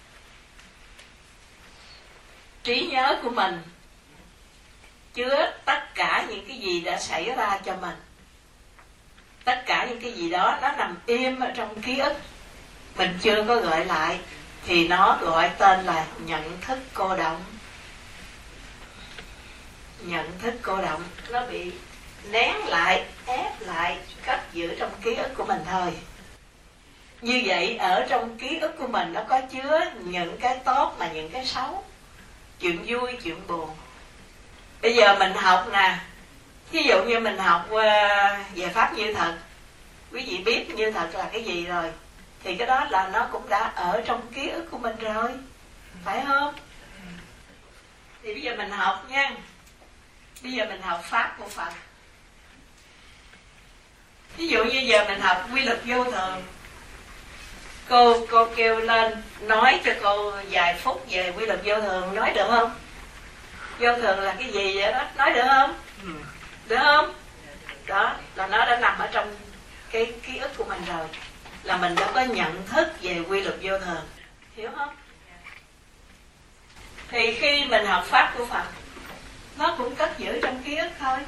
Trí nhớ của mình chứa tất cả những cái gì đã xảy ra cho mình. Tất cả những cái gì đó nó nằm im ở trong ký ức, mình chưa có gợi lại, thì nó gọi tên là nhận thức cô động. Nhận thức cô động nó bị nén lại, ép lại, cất giữ trong ký ức của mình thôi. Như vậy ở trong ký ức của mình nó có chứa những cái tốt mà những cái xấu, chuyện vui, chuyện buồn. Bây giờ mình học nè, ví dụ như mình học về pháp như thật, quý vị biết như thật là cái gì rồi, thì cái đó là nó cũng đã ở trong ký ức của mình rồi, phải không? Thì bây giờ mình học nha. Bây giờ mình học pháp của Phật. Ví dụ như giờ mình học quy luật vô thường, Cô cô kêu lên nói cho cô vài phút về quy luật vô thường, nói được không? Vô thường là cái gì vậy đó, nói được không? Ừ. Được không? Đó, là nó đã nằm ở trong cái ký ức của mình rồi. Là mình đã có nhận thức về quy luật vô thường. Hiểu không? Thì khi mình học pháp của Phật, nó cũng cất giữ trong ký ức thôi.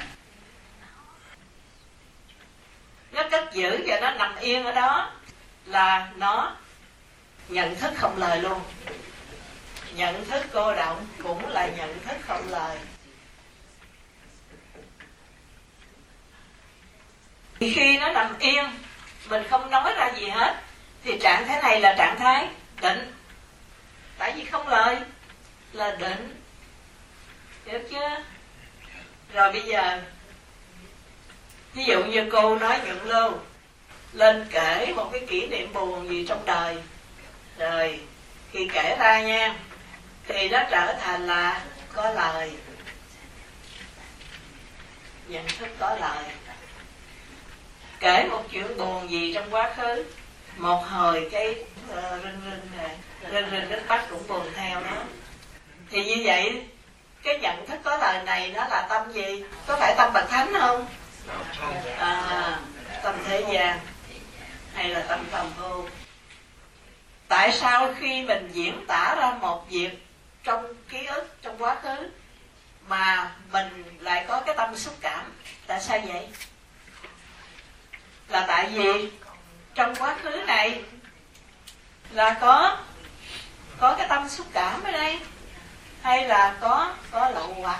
Nó cất giữ và nó nằm yên ở đó, là nó nhận thức không lời luôn. Nhận thức cô động cũng là nhận thức không lời. Thì khi nó nằm yên, mình không nói ra gì hết, thì trạng thái này là trạng thái định. Tại vì không lời là định. Hiểu chưa? Rồi bây giờ, ví dụ như cô nói Nhuận Lưu lên kể một cái kỷ niệm buồn gì trong đời, rồi khi kể ra nha, thì nó trở thành là có lời, nhận thức có lời. Kể một chuyện buồn gì trong quá khứ, một hồi cái uh, rưng rưng này, rưng rưng nước mắt cũng buồn theo đó. Thì như vậy cái nhận thức có lời này nó là tâm gì? Có phải tâm bậc thánh không? À, tâm thế gian hay là tâm phàm phu? Tại sao khi mình diễn tả ra một việc trong ký ức, trong quá khứ, mà mình lại có cái tâm xúc cảm? Tại sao vậy? Là tại vì trong quá khứ này là có có cái tâm xúc cảm ở đây, hay là có có lậu hoặc.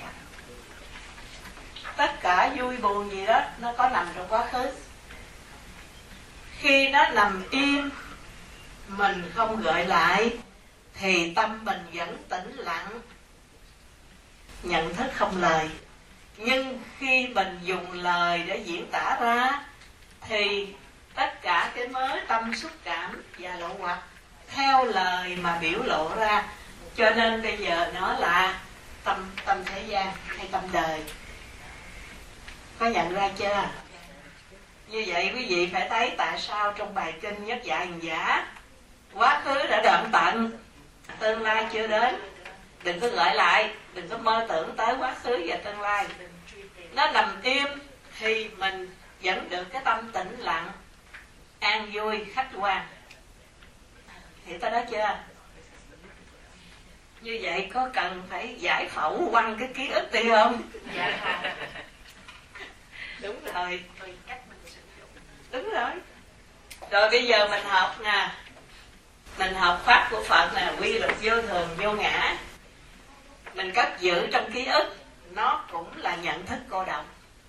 Tất cả vui buồn gì đó nó có nằm trong quá khứ. Khi nó nằm im, mình không gợi lại thì tâm mình vẫn tĩnh lặng, nhận thức không lời. Nhưng khi mình dùng lời để diễn tả ra thì tất cả cái mớ tâm xúc cảm và lậu hoặc theo lời mà biểu lộ ra. Cho nên bây giờ nó là tâm tâm thế gian hay tâm đời. Có nhận ra chưa? Như vậy quý vị phải thấy tại sao trong bài kinh nhất dạy hành giả quá khứ đã đoạn tận, tương lai chưa đến. Đừng có gợi lại, đừng có mơ tưởng tới quá khứ và tương lai. Nó nằm im thì mình vẫn được cái tâm tĩnh lặng, an vui, khách quan. Hiểu tới đó chưa? Như vậy có cần phải giải phẫu quăng cái ký ức đi không? Dạ. Đúng rồi. Đúng rồi. Rồi bây giờ mình học nè, mình học pháp của Phật nè, quy luật vô thường vô ngã. Mình cất giữ trong ký ức, nó cũng là nhận thức cô độc.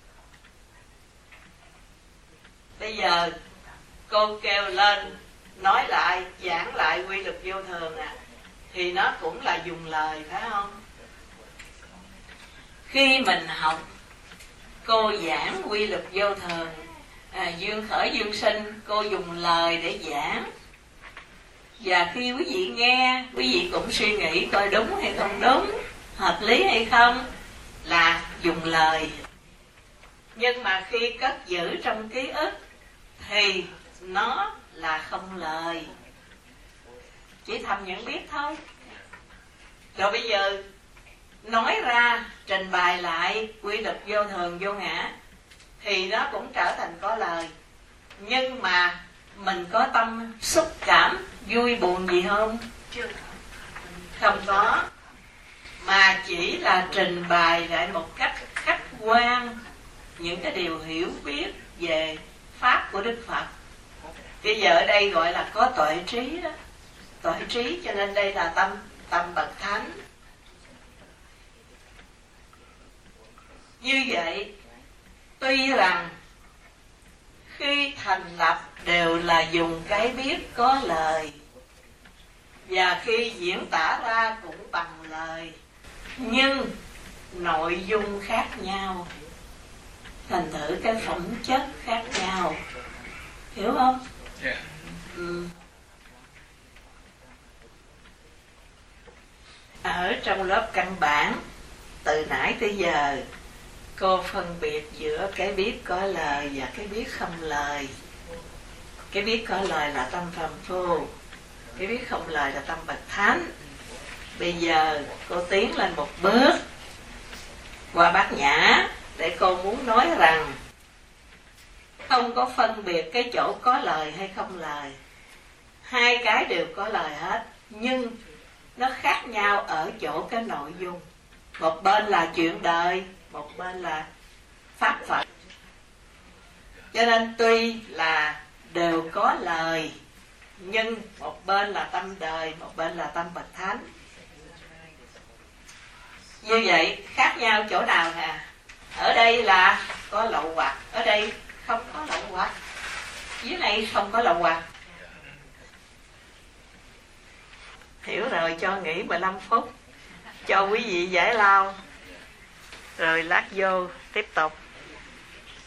Bây giờ cô kêu lên nói lại, giảng lại quy luật vô thường à, thì nó cũng là dùng lời, phải không? Khi mình học cô giảng quy luật vô thường, à, dương khởi dương sinh, cô dùng lời để giảng. Và khi quý vị nghe, quý vị cũng suy nghĩ coi đúng hay không đúng, hợp lý hay không, là dùng lời. Nhưng mà khi cất giữ trong ký ức thì nó là không lời, chỉ thầm nhận biết thôi. Rồi bây giờ nói ra, trình bày lại quy luật vô thường vô ngã thì nó cũng trở thành có lời. Nhưng mà mình có tâm xúc cảm vui buồn gì không? Không có. Mà chỉ là trình bày lại một cách khách quan những cái điều hiểu biết về pháp của Đức Phật. Bây giờ ở đây gọi là có tuệ trí đó. Tuệ trí cho nên đây là tâm tâm bậc thánh. Như vậy, tuy rằng khi thành lập đều là dùng cái biết có lời, và khi diễn tả ra cũng bằng lời, nhưng nội dung khác nhau, thành thử cái phẩm chất khác nhau. Hiểu không? Yeah. Ừ. Ở trong lớp căn bản, từ nãy tới giờ cô phân biệt giữa cái biết có lời và cái biết không lời. Cái biết có lời là tâm phàm phu, cái biết không lời là tâm bậc thánh. Bây giờ cô tiến lên một bước qua Bát Nhã, để cô muốn nói rằng không có phân biệt cái chỗ có lời hay không lời. Hai cái đều có lời hết, nhưng nó khác nhau ở chỗ cái nội dung. Một bên là chuyện đời, một bên là pháp Phật. Cho nên tuy là đều có lời, nhưng một bên là tâm đời, một bên là tâm bậc thánh. Như vậy khác nhau chỗ nào nè? Ở đây là có lậu hoặc, ở đây không có lậu hoặc. Dưới này không có lậu hoặc. Hiểu rồi, cho nghỉ mười lăm phút cho quý vị giải lao, rồi lát vô tiếp tục.